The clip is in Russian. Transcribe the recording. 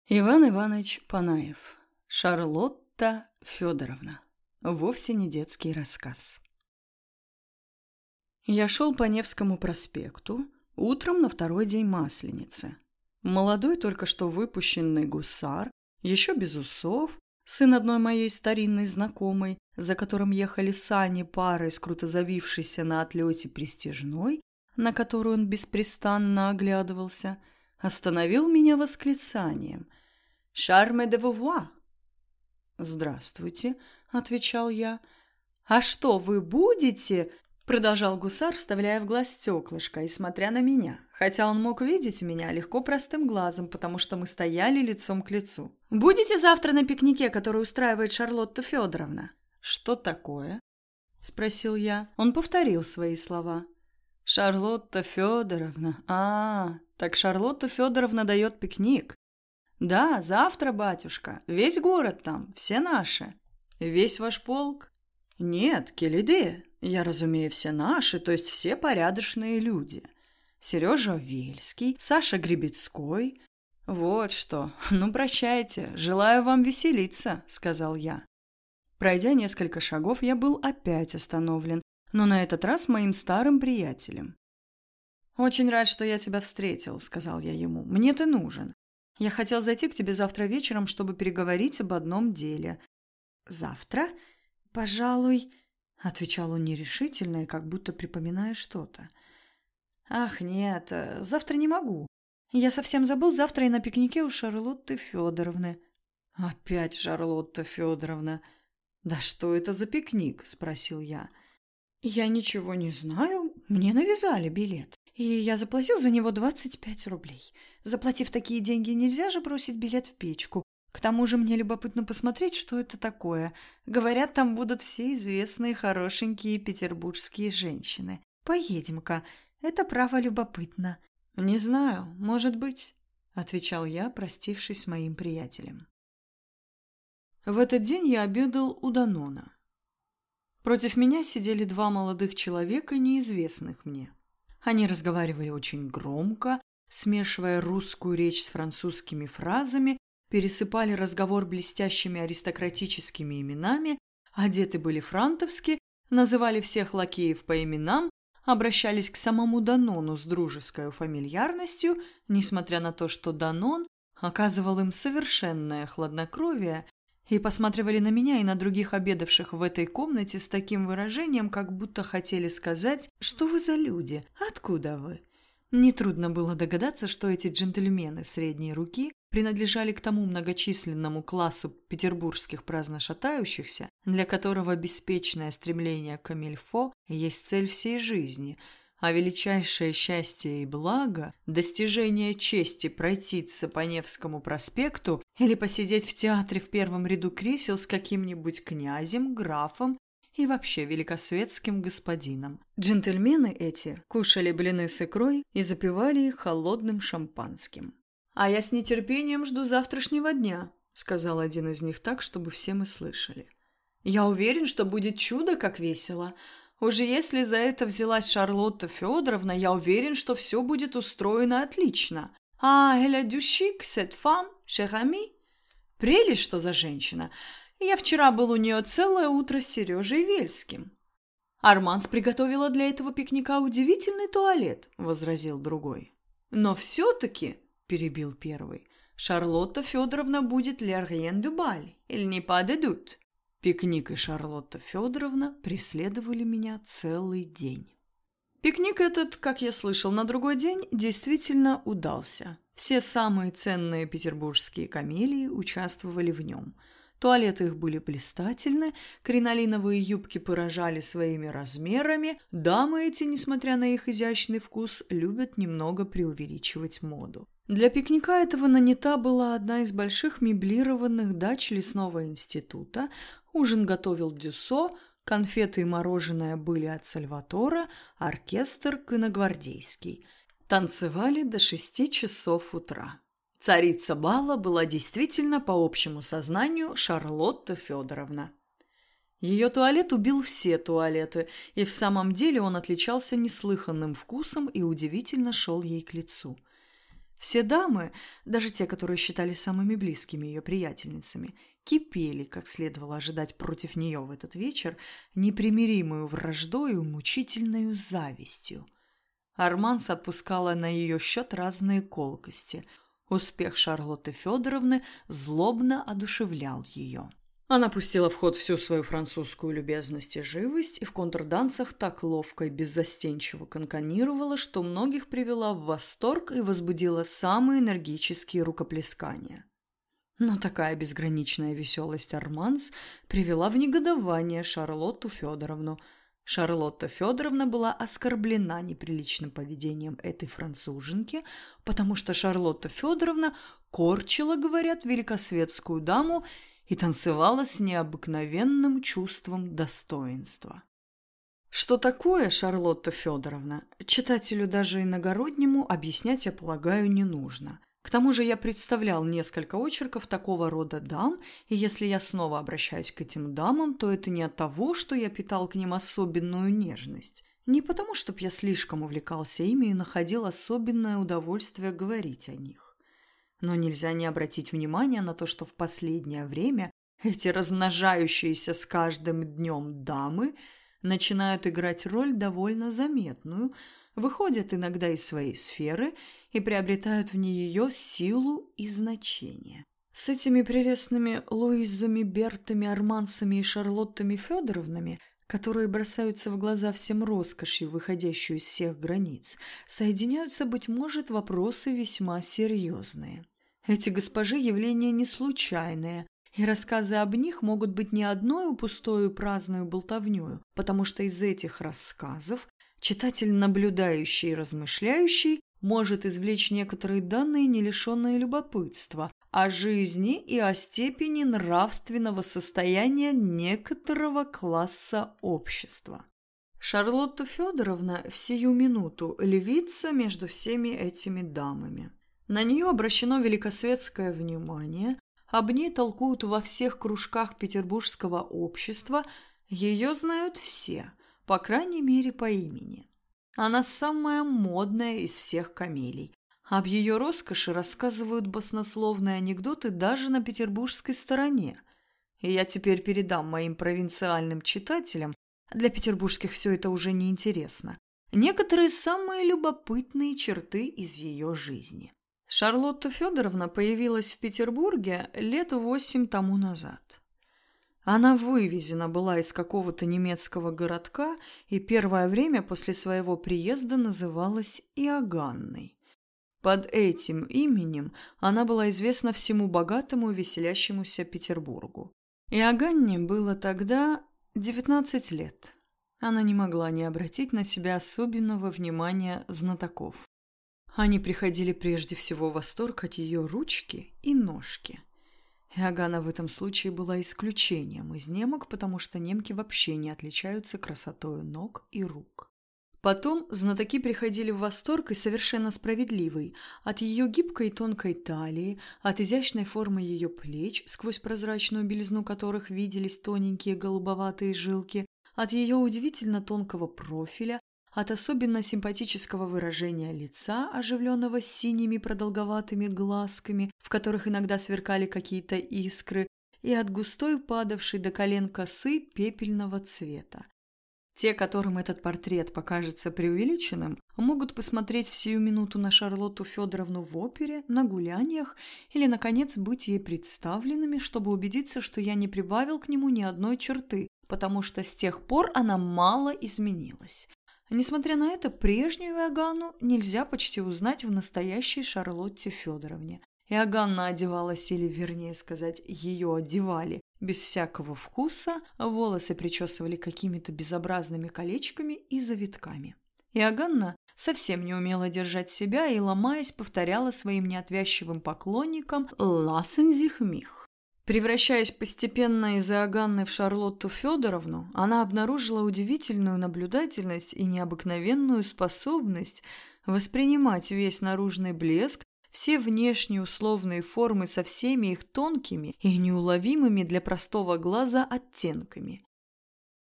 Иван Иванович Панаев. Шарлотта Федоровна. Вовсе не детский рассказ. Я шел по Невскому проспекту утром на второй день Масленицы. Молодой, только что выпущенный гусар, еще без усов, сын одной моей старинной знакомой, за которым ехали сани парой с круто завившейся на отлете пристяжной, на которую он беспрестанно оглядывался, остановил меня восклицанием: «Шарме де вувуа!» «Здравствуйте», — отвечал я. «А что, вы будете?» — продолжал гусар, вставляя в глаз стеклышко и смотря на меня, хотя он мог видеть меня легко простым глазом, потому что мы стояли лицом к лицу. «Будете завтра на пикнике, который устраивает Шарлотта Федоровна?» «Что такое?» — спросил я. Он повторил свои слова. «Шарлотта Федоровна. Так Шарлотта Федоровна дает пикник. Да, завтра, батюшка. Весь город там, все наши. Весь ваш полк? Нет, келиде. Я разумею, все наши, то есть все порядочные люди. Сережа Вельский, Саша Гребецкой. Вот что. Ну, прощайте. Желаю вам веселиться», — сказал я. Пройдя несколько шагов, я был опять остановлен, но на этот раз моим старым приятелем. «Очень рад, что я тебя встретил», — сказал я ему. «Мне ты нужен. Я хотел зайти к тебе завтра вечером, чтобы переговорить об одном деле». «Завтра? Пожалуй», — отвечал он нерешительно и как будто припоминая что-то. «Ах, нет, завтра не могу. Я совсем забыл, завтра я на пикнике у Шарлотты Федоровны». «Опять Шарлотта Федоровна. Да что это за пикник?» — спросил я. «Я ничего не знаю. Мне навязали билет. И я заплатил за него 25 рублей. Заплатив такие деньги, нельзя же бросить билет в печку. К тому же мне любопытно посмотреть, что это такое. Говорят, там будут все известные хорошенькие петербургские женщины. Поедем-ка. Это право любопытно». «Не знаю, может быть», — отвечал я, простившись с моим приятелем. В этот день я обедал у Данона. Против меня сидели два молодых человека, неизвестных мне. Они разговаривали очень громко, смешивая русскую речь с французскими фразами, пересыпали разговор блестящими аристократическими именами, одеты были франтовски, называли всех лакеев по именам, обращались к самому Данону с дружеской фамильярностью, несмотря на то, что Данон оказывал им совершенное хладнокровие, и посматривали на меня и на других обедавших в этой комнате с таким выражением, как будто хотели сказать: «Что вы за люди? Откуда вы?» Нетрудно было догадаться, что эти джентльмены средней руки принадлежали к тому многочисленному классу петербургских праздно шатающихся, для которого беспечное стремление к камильфо есть цель всей жизни, а величайшее счастье и благо – достижение чести пройтиться по Невскому проспекту или посидеть в театре в первом ряду кресел с каким-нибудь князем, графом и вообще великосветским господином. Джентльмены эти кушали блины с икрой и запивали их холодным шампанским. «А я с нетерпением жду завтрашнего дня», – сказал один из них так, чтобы все мы слышали. «Я уверен, что будет чудо, как весело. Уже если за это взялась Шарлотта Федоровна, я уверен, что все будет устроено отлично. Elle a du chic, cette femme, cher ami. Прелесть, что за женщина. Я вчера был у нее целое утро с Сережей Вельским». «Арманс приготовила для этого пикника удивительный туалет», — возразил другой. «Но все-таки», — перебил первый, — «Шарлотта Федоровна будет le rien du bal, il n'est pas de doute». Пикник и Шарлотта Федоровна преследовали меня целый день. Пикник этот, как я слышал, на другой день действительно удался. Все самые ценные петербургские камелии участвовали в нем. Туалеты их были блистательны, кринолиновые юбки поражали своими размерами, дамы эти, несмотря на их изящный вкус, любят немного преувеличивать моду. Для пикника этого нанята была одна из больших меблированных дач лесного института, ужин готовил Дюссо, конфеты и мороженое были от Сальватора, оркестр конногвардейский. Танцевали до 6 часов утра. Царица бала была действительно, по общему сознанию, Шарлотта Федоровна. Ее туалет убил все туалеты, и в самом деле он отличался неслыханным вкусом и удивительно шел ей к лицу. Все дамы, даже те, которые считались самыми близкими ее приятельницами, кипели, как следовало ожидать против нее в этот вечер, непримиримую враждою, мучительную завистью. Арманс отпускала на ее счет разные колкости. Успех Шарлотты Федоровны злобно одушевлял ее. Она пустила в ход всю свою французскую любезность и живость и в контрдансах так ловко и беззастенчиво канканировала, что многих привела в восторг и возбудила самые энергические рукоплескания. Но такая безграничная веселость Арманс привела в негодование Шарлотту Федоровну. Шарлотта Федоровна была оскорблена неприличным поведением этой француженки, потому что Шарлотта Федоровна корчила, говорят, великосветскую даму и танцевала с необыкновенным чувством достоинства. Что такое Шарлотта Федоровна, читателю даже иногороднему объяснять, я полагаю, не нужно. К тому же я представлял несколько очерков такого рода дам, и если я снова обращаюсь к этим дамам, то это не от того, что я питал к ним особенную нежность, не потому, чтобы я слишком увлекался ими и находил особенное удовольствие говорить о них. Но нельзя не обратить внимания на то, что в последнее время эти размножающиеся с каждым днем дамы начинают играть роль довольно заметную, выходят иногда из своей сферы и приобретают в ней ее силу и значение. С этими прелестными Луизами, Бертами, Армансами и Шарлоттами Федоровнами, которые бросаются в глаза всем роскошью, выходящую из всех границ, соединяются, быть может, вопросы весьма серьезные. Эти госпожи явления не случайные, и рассказы об них могут быть не одной пустою праздную болтовнёю, потому что из этих рассказов читатель, наблюдающий и размышляющий, может извлечь некоторые данные, не лишенные любопытства, о жизни и о степени нравственного состояния некоторого класса общества. Шарлотта Федоровна в сию минуту львица между всеми этими дамами. На нее обращено великосветское внимание, об ней толкуют во всех кружках петербургского общества, ее знают все, по крайней мере по имени. Она самая модная из всех камелий. Об ее роскоши рассказывают баснословные анекдоты даже на петербургской стороне. И я теперь передам моим провинциальным читателям, для петербургских все это уже не интересно, некоторые самые любопытные черты из ее жизни. Шарлотта Федоровна появилась в Петербурге лет 8 тому назад. Она вывезена была из какого-то немецкого городка и первое время после своего приезда называлась Иоганной. Под этим именем она была известна всему богатому и веселящемуся Петербургу. Иоганне было тогда 19 лет. Она не могла не обратить на себя особенного внимания знатоков. Они приходили прежде всего в восторг от ее ручки и ножки. Иоганна в этом случае была исключением из немок, потому что немки вообще не отличаются красотою ног и рук. Потом знатоки приходили в восторг, и совершенно справедливый, от ее гибкой и тонкой талии, от изящной формы ее плеч, сквозь прозрачную белизну которых виделись тоненькие голубоватые жилки, от ее удивительно тонкого профиля, от особенно симпатического выражения лица, оживленного синими продолговатыми глазками, в которых иногда сверкали какие-то искры, и от густой падавшей до колен косы пепельного цвета. Те, которым этот портрет покажется преувеличенным, могут посмотреть в сию минуту на Шарлотту Федоровну в опере, на гуляниях или, наконец, быть ей представленными, чтобы убедиться, что я не прибавил к нему ни одной черты, потому что с тех пор она мало изменилась. Несмотря на это, прежнюю Иоганну нельзя почти узнать в настоящей Шарлотте Федоровне. Иоганна одевалась, или, вернее сказать, ее одевали, без всякого вкуса, волосы причесывали какими-то безобразными колечками и завитками. Иоганна совсем не умела держать себя и, ломаясь, повторяла своим неотвязчивым поклонникам «Lassen sich mich». Превращаясь постепенно из Иоганны в Шарлотту Федоровну, она обнаружила удивительную наблюдательность и необыкновенную способность воспринимать весь наружный блеск, все внешние условные формы со всеми их тонкими и неуловимыми для простого глаза оттенками.